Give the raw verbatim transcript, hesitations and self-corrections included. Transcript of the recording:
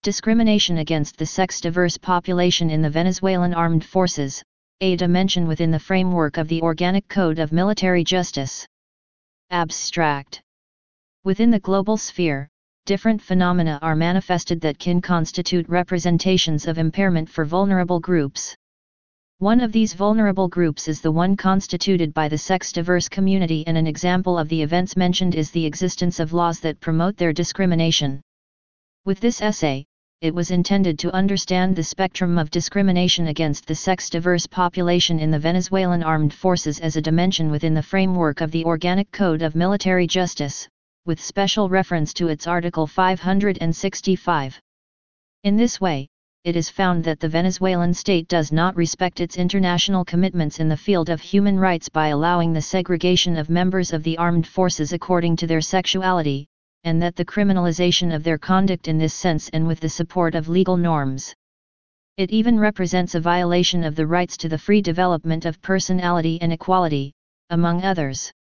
Discrimination against the sex-diverse population in the Venezuelan Armed Forces, a dimension within the framework of the Organic Code of Military Justice. Abstract. Within the global sphere, different phenomena are manifested that can constitute representations of impairment for vulnerable groups. One of these vulnerable groups is the one constituted by the sex-diverse community, and an example of the events mentioned is the existence of laws that promote their discrimination. With this essay, it was intended to understand the spectrum of discrimination against the sex-diverse population in the Venezuelan Armed Forces as a dimension within the framework of the Organic Code of Military Justice, with special reference to its Article five hundred sixty-five. In this way, it is found that the Venezuelan state does not respect its international commitments in the field of human rights by allowing the segregation of members of the armed forces according to their sexuality, and that the criminalization of their conduct in this sense and with the support of legal norms. It even represents a violation of the rights to the free development of personality and equality, among others.